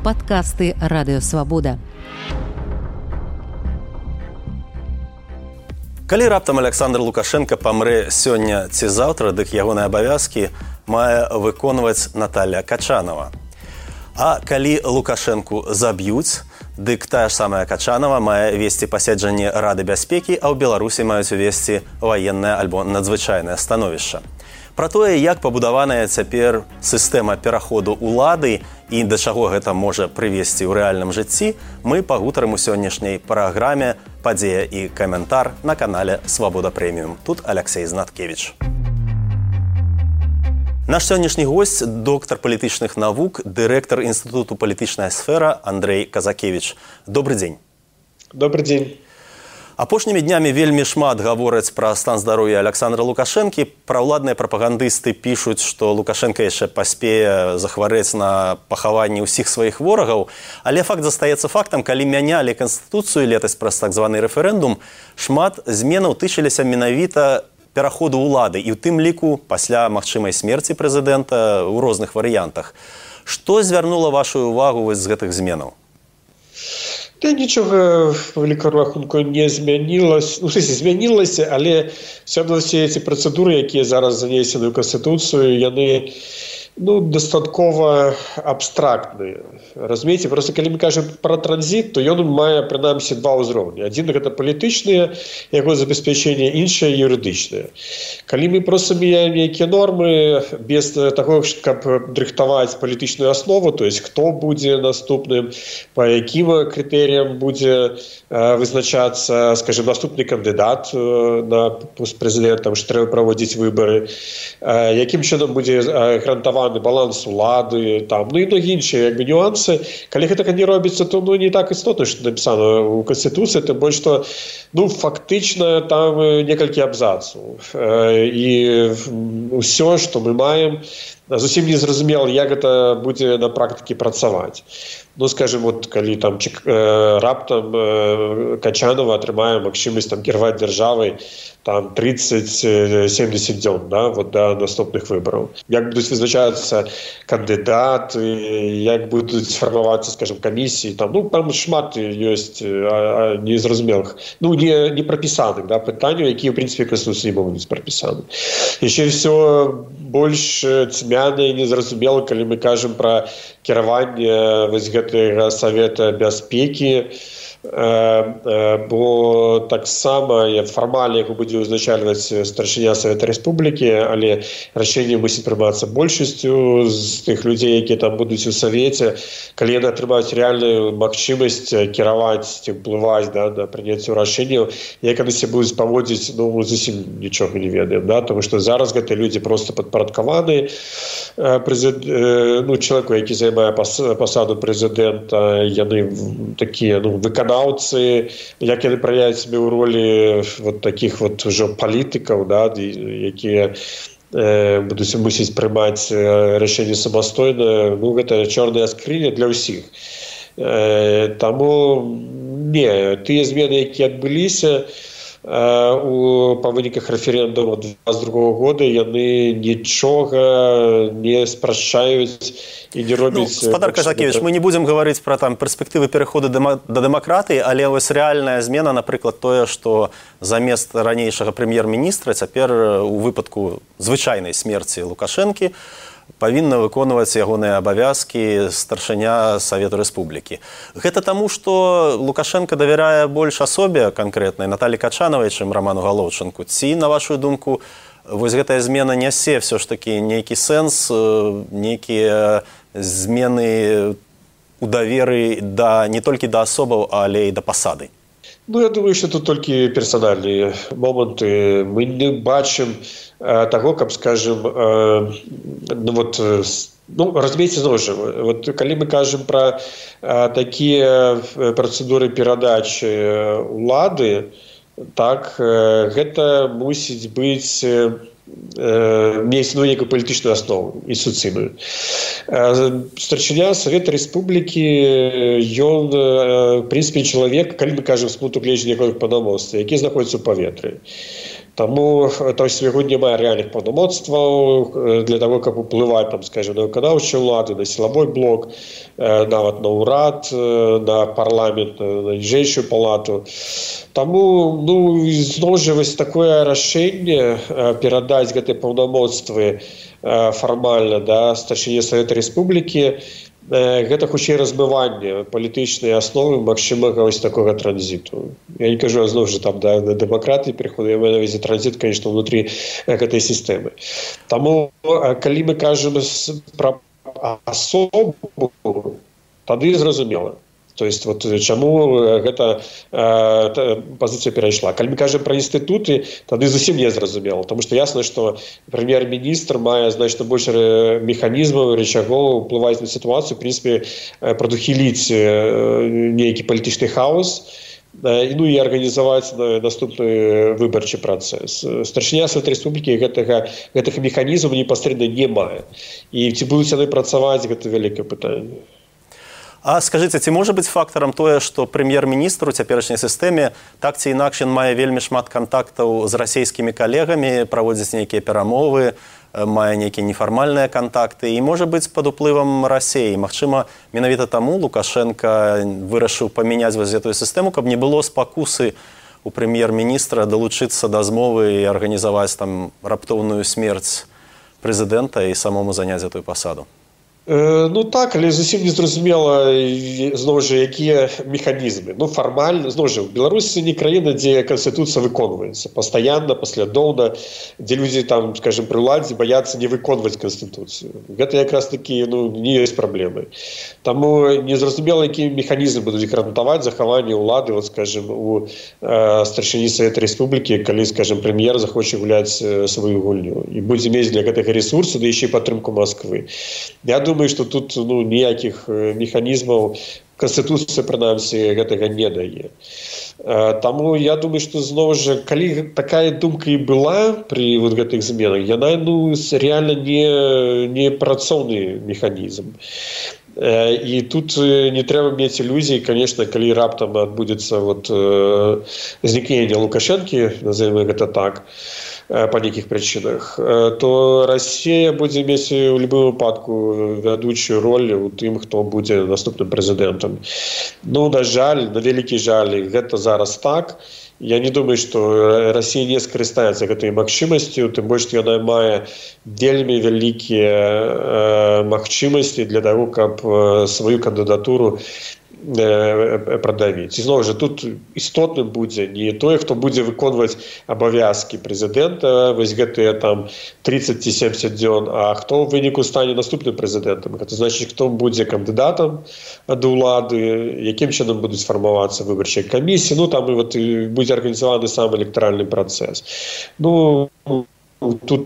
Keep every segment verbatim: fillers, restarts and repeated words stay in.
Падкасты Радыёвабода. Калі раптам Александр Лукашенко памрэ сёння ці заўтра, дык ягоныя абавязкі мае выконваць Наталья Качанова. А калі Лукашенку заб'юць, дык тая ж самая Качанова мае весці паседжанне Рады бяспекі, а ў Беларусі маюць увесці ваеннае альбо надзвычайнае становішча. Пра тое, як пабудаваная цяпер сістэма пераходу ўлады і да чаго гэта можа прывесці ў рэальным жыцці, мы пагутарым у сённяшняй праграме «Падзея і каментар» на канале «Свабода Прэміум». Тут Алексей Знаткевич. Наш сённяшні госць – доктар палітычных навук, дырэктар Інстытуту палітычная сфера Андрей Казакевич. Добры дзень. Добры дзень. Апошнімі днямі вельмі шмат гавораць пра стан здароўя Александра Лукашэнкі. Праўладныя прапагандысты пішуць, што Лукашенка яшчэ паспее захварэць на пахаванні ўсіх сваіх ворагаў. Але факт застаецца фактам, калі мянялі Канстытуцыю летась праз так званы рэферэндум, шмат зменаў тычыліся менавіта пераходу ўлады, і ў тым ліку пасля магчымай смерці прэзідэнта ў розных варыянтах. Што звярнула вашу ўвагу вось з гэтых зменаў? Та нічога по великому рахунку не змянілася, ну, в сенсі змянілася, але все одно всі ці працэдуры, якія зараз занесені ў Канстытуцыю, яны ну, дастаткова абстрактныя. Разумееце, просто калі мы кажам пра транзіт, то ён мае прынамсі два ўзроўні. Адзін гэта палітычныя, яго забеспячэнне, іншае юрыдычнае. Калі мы просто мяняем нейкія нормы без таго, каб дрыхтаваць палітычную аснову, то есть хто будзе наступным, па якім крытэрыям будзе э, вызначацца, скажем, наступны кандыдат э, на пост прэзідэнта, што трэба праводзіць выбары, э, якім чынам будзе э, гарантаваць баланс улады, там, ну і многі іншыя як бы, нюансы. Калі гэтага не робіцца, то ну, не так істотна, што напісана ў Канстытуцыі, тым больш, што ну, фактычна там некалькі абзацаў. І ўсё, што мы маем, зусім не зразумела, як гэта будзе на практыкі працаваць. Ну, скажем, вот, калі там э, раптам э, Качанова атрымае магчымасць там кіраваць дзяржавай там тридцать-семьдесят дзён, да, вот да наступных выбараў. Як будуць вызначацца кандыдаты, як будуць фармавацца, скажем, камісіі, там, ну, там шмат ёсць а, а, незразумелых, ну, не, не прапісаных, да, пытанняў, якія, в принципе, Канстытуцыі не могуць быць прапісаны. Яшчэ ўсё больш цьмяна і незразумела, калі мы кажам пра кіраванне вось гэтага Савета бяспекі, бо таксама фармальна яго будзе ўзначальваць старшыня Савета Рэспублікі, але рашэнне мусіць прымацца большасцю з тых людзей, якія там будуць у Савеце. Калі яны атрымаюць рэальную магчымасць кіраваць, ўплываць, да, на прыняццё рашэнняў, як яны сябе будуць паводзіць, ну, зусім нічога не ведаем, да, тому што зараз гэтыя людзі проста падпарадкаваны прэзід... ну, чалавеку, які займае пасаду прэзідэнта, яны такія, ну, выканаўцы, як яны праяюць сябе ў ролі вот такіх вот ужо палітыкаў, да, якія э, будуць мусіць прымаць рашэнне самастойна, ну, гэта чорная скрыня для ўсіх. Э, таму не, тыя змены, якія адбыліся у па выніках рэферэндуму двадцать другого года, яны нічога не спрашчаюць і не робяць... Ну, гаспадар Казакевич, мы не будзем гаварыць пра там перспектывы пераходу да дэмакратыі, але вось рэальная змена, напрыклад, тое, што замест ранейшага прэм'ер-міністра цяпер у выпадку звычайнай смерці Лукашэнкі павінна выконваць ягоныя абавязкі старшыня Савету Рэспублікі. Гэта таму, што Лукашенко давярае больш асобе канкрэтнай Наталі Качанавай, чым Раману Галоўчынку. Ці, на вашу думку, вось гэтая змена нясе ўсё ж такі нейкі сэнс, нейкія змены ў даверы да, не толькі да асобаў, але і да пасады? Ну, я думаю, що тут тільки персональні моменти. Ми не бачимо э, того, каб, скажем, э, ну, вот, э, ну, разумеется, знову ж, вот, коли ми кажемо про э, такі процедури передачі улады, так, э, гэта мусить быць э, мець ну, некую палітычную аснову і суцільную. Старшыня Савета Рэспублікі, ён, в прынцыпе, чалавек, калі мы кажам з пункту гледжання якога паўнамоцтва, які знаходзіцца ў паветры. Таму то есть яго няма рэальных паўнамоцтваў для того, каб уплываць там, скажем, на выканаўчую ўладу, на сілавой блок, нават на ўрад, на парламент, на ніжэйшую палату. Таму ну зноў жа вось такое рашэнне перадаць гэтыя паўнамоцтвы фармальна да старшыне Савета Рэспублікі, гэта хутчэй размыванне палітычнай асновы магчымага вось такога транзіту. Я не кажу зноў жа там да дэмакратыі пераходу, я маю на ўвазе транзіт, конечно, внутрі гэтай сістэмы. Таму калі мы кажам пра асобу, тады зразумела. То есть вот чаму гэта э, пазіцыя перайшла. Калі мы кажам пра інстытуты, тады зусім не зразумела, потому што ясна, што прэм'ер-міністр мае значна больш механізмаў, рычагоў уплываць на сітуацыю, в прынцыпе, прадухіліць нейкі палітычны хаос, ну і арганізаваць наступны выбарчы працэс. Старшыня Савета Рэспублікі гэтага, гэтых механізмаў непасрэдна не мае. І ці будуць яны працаваць, гэта вялікае пытанне. А скажыце, ці можа быць фактарам тое, што прэм'ер-міністр у цяперашняй сістэме так ці інакш ён мае вельмі шмат кантактаў з расійскімі калегамі, праводзіць нейкія перамовы, мае нейкія нефармальныя кантакты і можа быць пад уплывам Расіі. Магчыма, менавіта таму Лукашенка вырашыў памяняць вось гэтую сістэму, каб не было спакусы у прэм'ер-міністра далучыцца да змовы і арганізаваць там раптоўную смерць прэзідэнта і самому заняць гэтую пасаду. Ну так, але зусім не зразумела зноў жа якія механізмы. Ну фармальна, зноў жа, Беларусі не краіна, дзе канстытуцыя выконваецца пастаянна, паслядоўна, дзе людзі там, скажем, пры ўладзе баяцца не выконваць канстытуцыю. Гэта якраз такі ну не ёсць праблемай. Таму незразумела, якія механізмы будуць гарантаваць захаванне ўлады, вот скажем, у э, старшыні Савета Рэспублікі, калі, скажем, прэм'ер захоча гуляць сваю гульню і будзе мець для гэтага ресурсу, да яшчэ падтрымку Масквы. Я думаю, Думаю, што тут ну, ніякіх механізмаў Канстытуцыя, прынамсі, гэтага не дае. Таму я думаю, што зноў жа, калі такая думка і была пры вот гэтых зменах, яна ну, реально не, не працоўны механізм. І тут не трэба мець ілюзій, конечно, калі раптам адбудзецца вот, знікненне Лукашэнкі, назовем гэта так, по нейкіх прычынах, то Расія будзе мець у любым выпадку вядучую роль у тым, хто будзе наступным прэзідэнтам. Ну, на жаль, на вялікі жаль, гэта зараз так. Я не думаю, што Расія не скарыстаецца гэтай магчымасцю, тым больш, што яна мае вельмі вялікія магчымасці для таго, каб сваю кандыдатуру прадавіць. І зноў жа, тут істотным будзе не той, хто будзе выконваць абавязкі прэзідэнта, вось гэтыя там тридцать ці семьдесят дзён, а хто ў выніку стане наступным прэзідэнтам. Гэта значыць, хто будзе кандыдатам да ўлады, якім чынам будуць фармавацца выбарчыя камісіі, ну там і вот будзе арганізаваны сам электаральны працэс. Ну, тут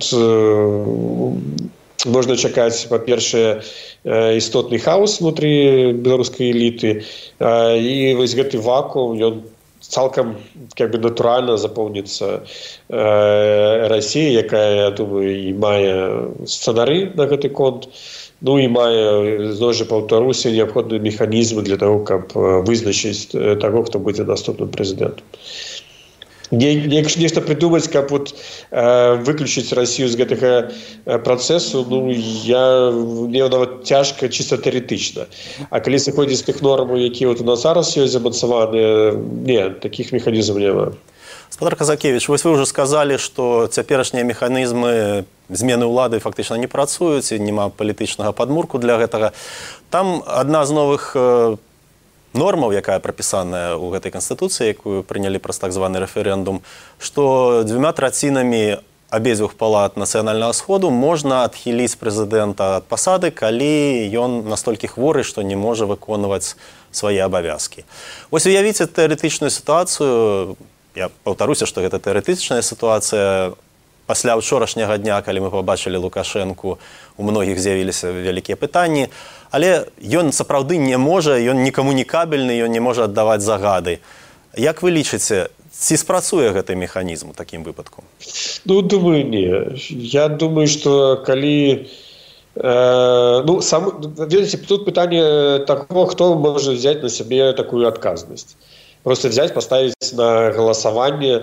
можна чакаць, па-першае, істотны хаос внутрі беларускай эліты, і вось гэты вакуум, ён цалкам как бы натуральна запоўніцца Расія, якая, я думаю, і мае сцэнары на гэты конт, ну і мае, зноў жа паўтаруся, неабходныя механізмы для таго, каб вызначыць таго, хто будзе наступным прэзідэнтам. Не, не, нешта придумаць, каб вот, э, выключыць Расію з гэтага працэсу, ну, я, мне нават цяжка чыста тэарэтычна. А калі сыходзіць з тых нормаў, якія вот у нас зараз ёсць замацаваныя, не, такіх механізмаў няма. Спадар Казакевіч, вось вы ўжо сказалі, што цяперашнія механізмы змены ўлады фактычна не працуюць, і няма палітычнага падмурку для гэтага. Там адна з новых нормаў, якая прапісаная ў гэтай канстытуцыі, якую прынялі праз так званы рэферэндум, што дзвюма трацінамі абедзвюх палат нацыянальнага сходу можна адхіліць прэзідэнта ад пасады, калі ён настолькі хворы, што не можа выконваць свае абавязкі. Вось уявіце тэарэтычную сітуацыю, я паўтаруся, што гэта тэарэтычная сітуацыя. Пасля ўчорашняга дня, калі мы пабачылі Лукашэнку, у многіх з'явіліся вялікія пытанні, але ён сапраўды не можа, ён некамунікабельны, ён не можа аддаваць загады. Як вы лічыце, ці спрацуе гэты механізм у такім выпадку? Ну, думаю, не. Я думаю, што калі... Э, ну, сам, ведаеце, тут пытанне таго, хто можа взяць на сябе такую адказнасць. Просто взять, поставить на голосование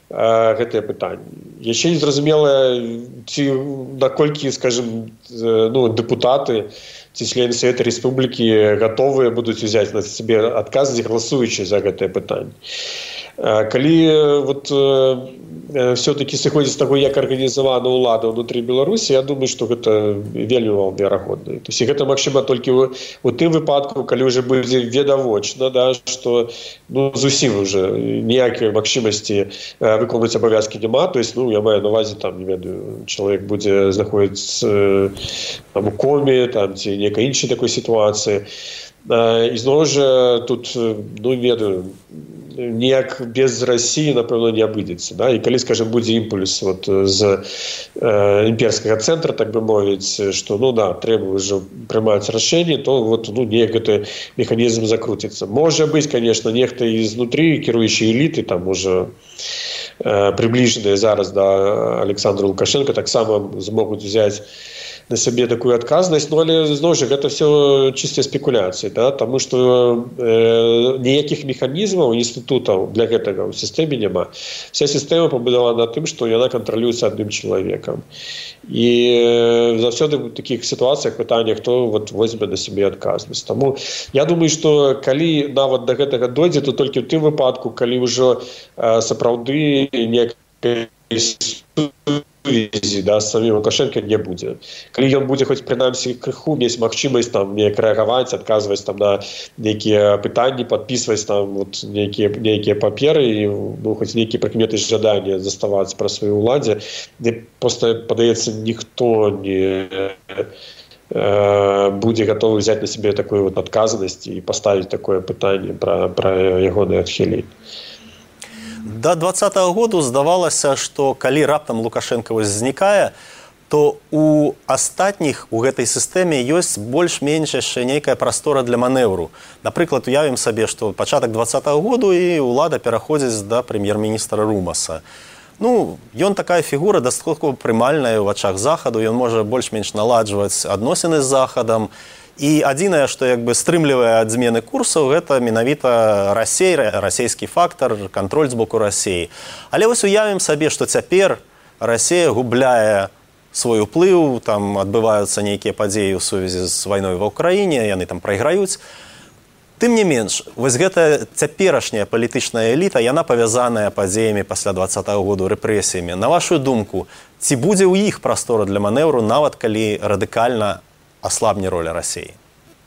гэтае пытанне. Яшчэ не зразумела, ці наколькі, скажем, ну, дэпутаты ці члены Совета Рэспублікі гатовыя будуць узяць на сябе адказнасць, галасуючы за гэтае пытанне. Калі вот, э, все-таки сыходзіць з таго, як арганізавана ўлада ўнутры Беларусі, я думаю, што гэта вельмі верагодна. То есть гэта магчыма толькі ў, у тым выпадку, калі ўжо будзе відавочна, да, што ну, зусім уже ніякай магчымасці э, выконваць абавязкі няма. То есть, ну, я маю на увазе, там, не ведаю, чалавек будзе знаходзіцца э, у коме, там, ці нейкай іншай такой сітуацыі. Э, і зноў жа тут, ну, не ведаю, ніяк без России, напэўна, не абыдзецца. Да? І калі, скажем, будзе імпульс вот, з э, імперскага цэнтра, так бы мовіць, што, ну да, трэба ўжо прымаць рашэнне, то вот, ну, неяк гэты механізм закруціцца. Можа быць, конечно, нехта ізнутры кіруючай эліты, там уже э, приближаныя зараз да Александра Лукашенко, таксама змогуць взяць на сябе такую адказнасць, ну, але, зноў жа, гэта все чыстыя спекуляцыі, да? Таму што э, ніякіх механізмаў, інстытутаў для гэтага ў сістэме няма. Вся сістэма пабудавана на тым, што яна кантралюецца адным чалавекам. І э, заўсёды ў такіх сітуацыях пытанне, хто вот, возьме на сябе адказнасць. Таму я думаю, што калі нават да гэтага дойдзе, то толькі ў тым выпадку, калі ўжо э, сапраўды некая сувязі, да, з самим Лукашенко не будзе. Калі ён будзе хоць прынамсі крыху мець магчымасць там неяк рэагаваць, адказваць там на нейкія пытанні, падпісваць там вот нейкія нейкія паперы і ну хоць нейкія прыкметы жадання заставацца пра сваёй уладзе, мне проста падаецца, ніхто не э, будзе гатовы взяць на сябе такую вот адказнасць і паставіць такое пытанне пра пра ягонае адхіленне. Да двадцатага году здавалася, што калі раптам Лукашенко знікае, то у астатніх у гэтай сістэме ёсць больш-менш яшчэ нейкая прастора для манэвру. Напрыклад, уявім сабе, што пачатак двадцатага году і ўлада пераходзіць да прэм'ер-міністра Румаса. Ну, ён такая фігура дастаткова прымальная ў вачах Захаду, ён можа больш-менш наладжваць адносіны з Захадам. І адзінае, што як бы стрымлівае ад змены курсаў, гэта менавіта Расія, расійскі фактар, кантроль з боку Расіі. Але вось уявім сабе, што цяпер Расія губляе свой уплыў, там адбываюцца нейкія падзеі ў сувязі з вайной ва ўкраіне, яны там прайграюць. Тым не менш, вось гэтая цяперашняя палітычная эліта, яна павязаная падзеямі пасля двадцатага году, рэпрэсіямі. На вашу думку, ці будзе ў іх прастора для манэвру, нават калі радыкальна ослабне роля России?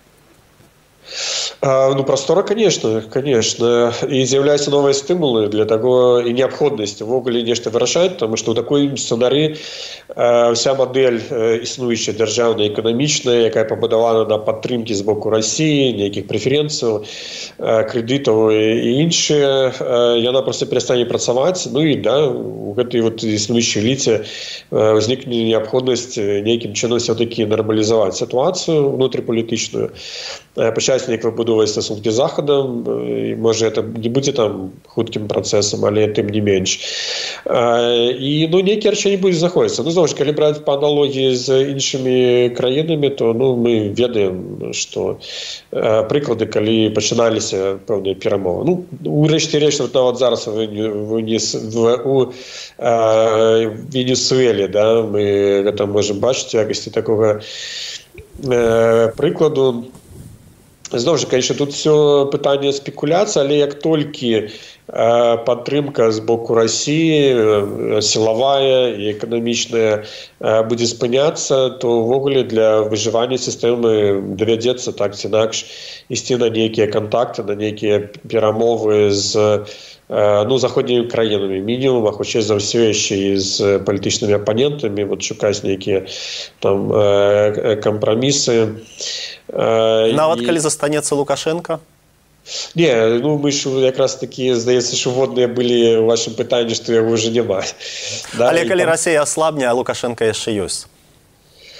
А, ну, простора, конечно, конечно. И з'являюцца новыя стымулы для того и необходимость увогуле нешта вырашаць, потому что ў такой сцэнарыі э, вся модель э, існуючая дзяржаўная, эканамічная, якая пабудавана на падтрымкі з боку России, нейкіх прэферэнцыяў, э, крэдытаў і іншыя, э, яна просто перастане працаваць. Ну и да, у гэтай вот існуючай эліце э, ўзнікне необходимость нейкім чынам все-таки нармалізаваць ситуацию внутрипалітычную, э, пачаць неяк выбудоваць стасункі з Захадам, і, можа, это не будзе там хуткім працэсам, але тым не менш. І, ну, нейкія рашэнні будуць знаходзіцца. Ну, зноў ж, калі браць па аналогіі з іншымі краінамі, то, ну, мы ведаем, што э, прыклады, калі пачыналіся пэўныя перамовы. Ну, у рэшце рэч, вот нават зараз у, у, у э, Венесуэле, да, мы гэта можам бачыць якасці такога э, прыкладу. Зноў жа, конечно, тут все пытанне спекуляцыі, але як толькі э, падтрымка з боку России, э, сілавая і эканамічная э, будзе спыняцца, то ўвогуле для выжывання сістэмы давядзецца так ці інакш ісці на нейкія кантакты, на нейкія перамовы з э, ну, заходнімі краінамі, мінімум, а хутчэй за ўсё яшчэ і з палітычнымі апанентамі, вот, шукаць нейкія там э, кампрамісы. Нават калі застанецца Лукашенко? Не, ну мы ж якраз такі, здаецца, що водныя былі ў вашым пытанні, што яго ўжо няма. Да? Але калі там... Расія аслабне, а Лукашенко яшчэ ёсць?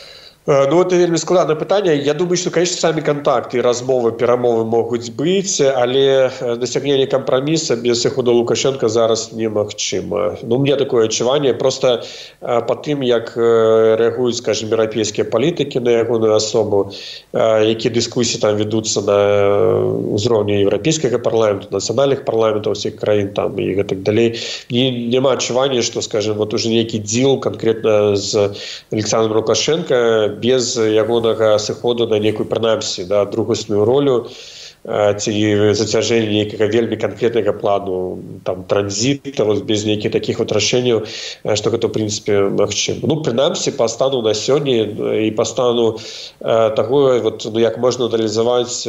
Ну, это вельмі складанае пытанне. Я думаю, што, конечно, самі кантакты, размовы, перамовы могуць быць, але дасягненне кампраміса без сыходу Лукашенка зараз немагчыма. Ну, у меня такое адчуванне. Просто па тым, як рэагуюць, скажем, еўрапейскія палітыкі на ягоную асобу, якія дыскусіі там вядуцца на ўзроўні еўрапейскага парламенту, нацыянальных парламентаў усіх краін там і гэтак далей. Няма адчування, што, скажем, вот уже нейкі дзіл канкрэтна з Александром Лукашенко без ягонага сыходу на некую, прынамсі, да, другасную ролю ці зацяжэння нейкага вельмі канкрэтнага плану там транзіта, вот, без нейкіх такіх вот рашэнняў, што гэта, ў прынцыпе, магчыма. Ну, прынамсі, па стану на сёння і па стану таго, вот, ну, як можна аналізаваць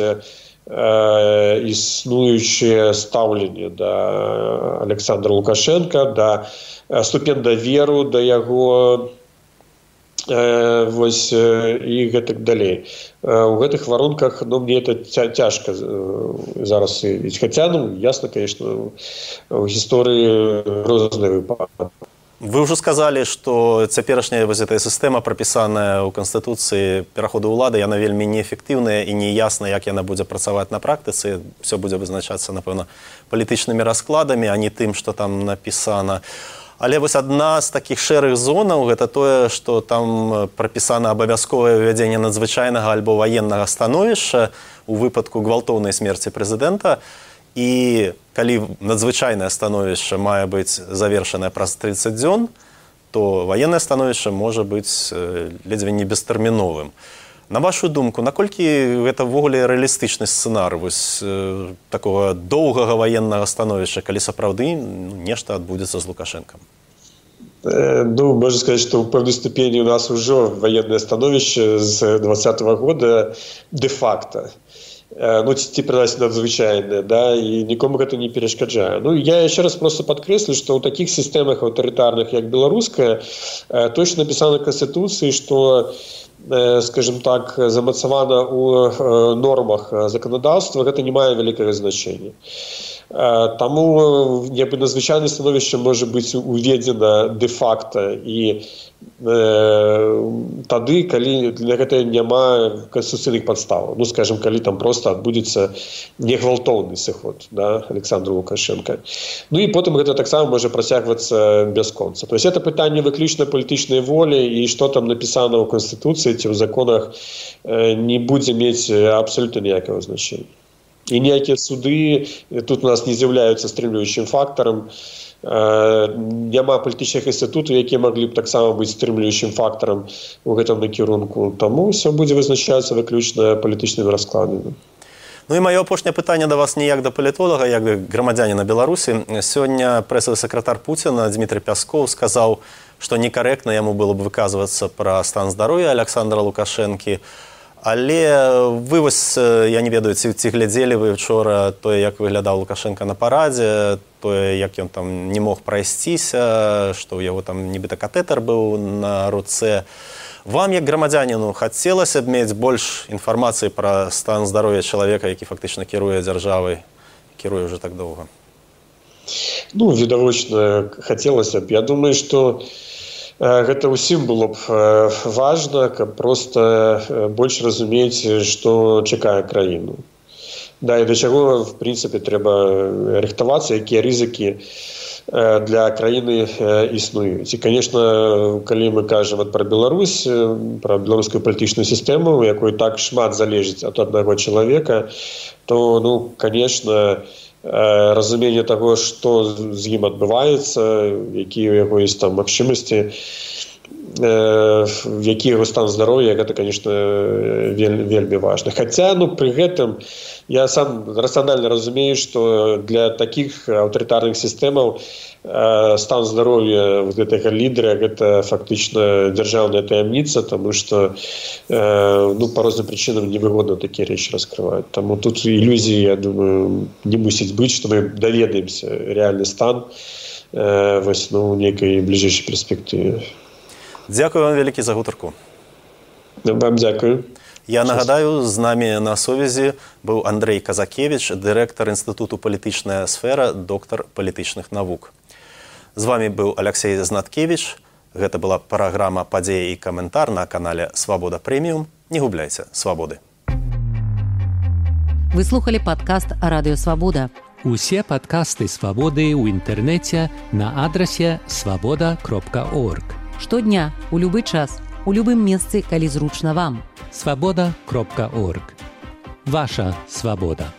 існуючае стаўленне да Александра Лукашенка, да ступень даверу да яго, вось, і гэтак далей. У гэтых варунках, ну, мне это цяжка зараз ідзіць. Хаця, ну, ясна, конечно, у гісторыі розныя выпадкі. Вы ўжо сказалі, што цяперашняя вось эта сістэма, прапісаная ў Канстытуцыі пераходу ўлады, яна вельмі неэфектыўная і неясна, як яна будзе працаваць на практыцы. Всё будзе вызначацца, напэўна, палітычнымі раскладамі, а не тым, што там напісана. Але вось адна з такіх шэрых зонаў – гэта тое, што там прапісана абавязковае ўвядзенне надзвычайнага альбо ваеннага становішча у выпадку гвалтоўнай смерці прэзідэнта. І калі надзвычайнае становішча мае быць завершанае праз трыццаць дзён, то ваеннае становішча можа быць ледзьве не бестэрміновым. На вашу думку, наколькі гэта ўвогуле рэалістычны сцэнар вось такога доўгага ваеннага становішча, калі сапраўды нешта адбудзецца з Лукашэнкам? Ну, можна сказаць, што ў пэўнай ступені у нас ужо ваеннае становішча з двадцатого года де-факта. Ну, ці прынамсі надзвычайнае, да, і нікому гэта не перашкаджае. Ну, я яшчэ раз просто падкрэслю, што ў такіх сістэмах аўтарытарных, як беларуская, точно напісана ў Канстытуцыі, што, скажем так, замацавана ў нормах заканадаўства, гэта не мае вялікага значэння. Таму нібы надзвычайнае становішча можа быць уведзена де-факта і тады, калі для гэтага няма канстытуцыйных падстаў. Ну, скажем, калі там просто адбудзецца негвалтоўны сыход, да, Александра Лукашенка. Ну і потым гэта таксама можа працягвацца бясконца. То есть это пытанне выключна палітычнай волі, і што там напісана ў Канстытуцыі ці ў законах не будзе мець абсолютна ніякага значення. І ніякія суды тут у нас не з'яўляюцца стрымліваючым фактарам. Няма палітычных інстытутаў, якія маглі б таксама быць стрымліваючым фактарам у гэтым накірунку. Таму ўсё будзе вызначацца выключна палітычнымі раскладамі. Ну і маё апошняе пытанне да вас не як да палітолага, як да грамадзяніна Беларусі. Сёння прэсавы сакратар Пуціна Дмітрый Пяскоў сказаў, што некарэктна яму было б выказвацца пра стан здароўя Александра Лукашэнкі. Але вы вось, я не ведаю, ці, ці глядзелі вы вчора тое, як выглядаў Лукашенко на парадзе, тое, як ён там не мог прайсціся, што ў яго там нібыта катэтар быў на руцэ. Вам, як грамадзяніну, хацелася б мець больш інфармацыі пра стан здароўя чалавека, які фактычна кіруе дзяржавай, кіруе ўжо так доўга? Ну, відавочна, хацелася б. Я думаю, што гэта ўсім было б важна, каб проста больш разумець, што чакае краіну. Да, і да чаго, в прынцыпе, трэба рыхтавацца, якія рызыкі для краіны існуюць. І, конечно, калі мы кажам пра Беларусь, пра беларускую палітычную сістэму, у якой так шмат залежыць ад аднаго чалавека, то, ну, конечно, разуменне таго, што з ім адбываецца, якія ў яго ёсць там магчымасці, які яго стан здароўя, гэта, конечно, вельмі, вельмі важна. Хаця, ну, пры гэтым я сам рацыянальна разумею, што для такіх аўтарытарных сістэмаў стан здароўя гэтага лідера гэта фактычна дзяржаўная таямніца, таму што, ну, па розным прычынам невыгодна такія рэчы раскрываць. Таму тут ілюзіі, я думаю, не мусіць быць, што мы даведаемся рэальны стан вось, ну, у нейкай бліжэйшай перспектыве. Дзякую вам вялікі за гутарку. Вам дзякую. Я нагадаю, з намі на сувязі быў Андрэй Казакевіч, дырэктар Інстытуту палітычная сфера, доктар палітычных навук. З вамі быў Алексей Знаткевіч, Гэта была праграма «Падзеі і каментар» на канале «Свабода Прэміум». Не губляйце свабоды. Вы слухали падкаст «Радыё Свабода». Усе падкасты «Свабоды» ў інтэрнэце на адрасе свабода кропка орг. Штодня, у любы час, у любым месцы, калі зручна вам. свабода кропка орг. Ваша свабода.